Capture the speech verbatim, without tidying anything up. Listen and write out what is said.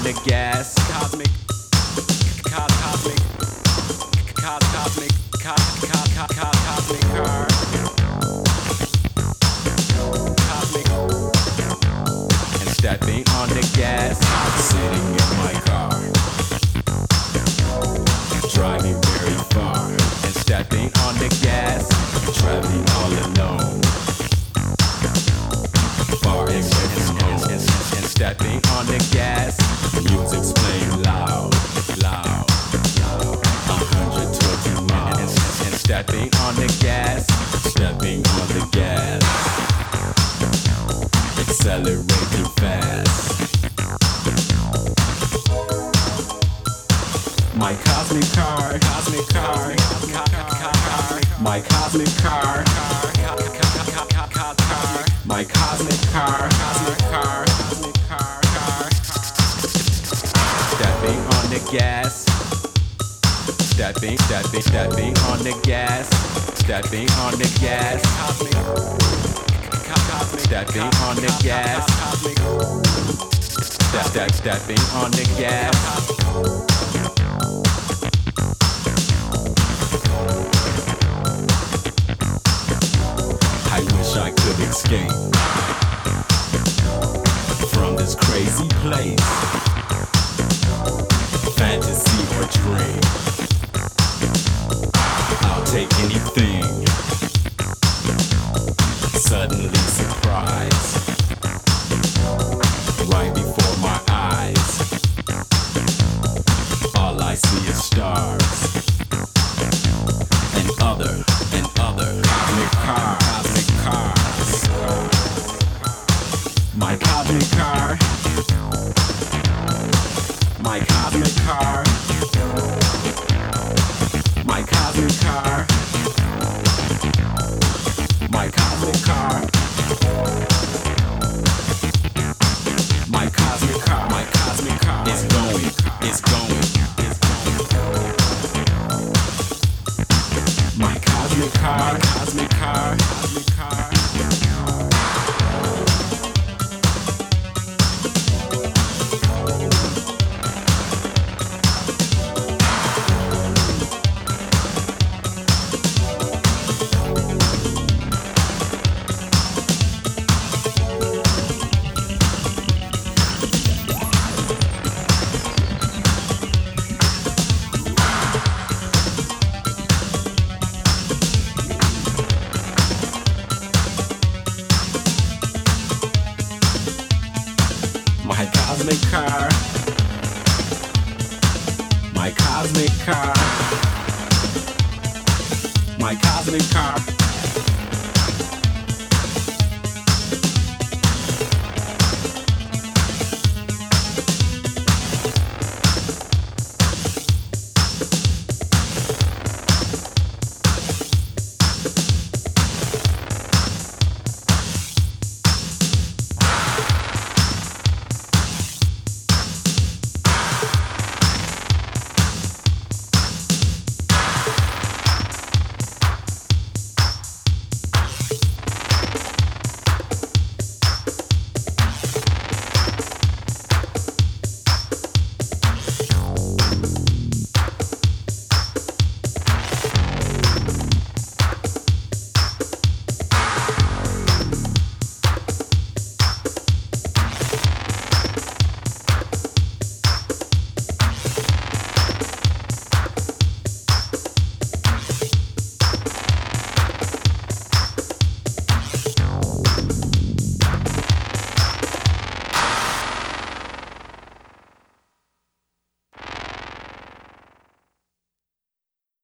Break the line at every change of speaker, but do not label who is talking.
the gas. Cosmic, cos cosmic, cos cosmic, cos cos cos cos cosmic car. Cosmic, and stepping on the gas. Sitting in my car, driving very far, and stepping on the gas. Traveling all alone, far and, and, and, and, and stepping on the gas. Music's playing loud, loud, loud. one hundred twenty miles, and, and, and stepping on the gas. Stepping on the gas, accelerating fast. My cosmic car, cosmic car, my cosmic car, my cosmic car, cosmic car, stepping on the gas, stepping, stepping, stepping on the gas, stepping on the gas, stepping on the gas, step, step, stepping on the gas. I wish I could escape from this crazy place, fantasy or dream. I'll take anything. Suddenly surprise, right before my eyes. All I see is stars and other and other cosmic cars. My cosmic car, my cosmic car, my cosmic car, my cosmic car, my cosmic car, my cosmic car is going, is going, is going. My cosmic car, my cosmic car, cosmic car. My cosmic car, my cosmic car, my cosmic car.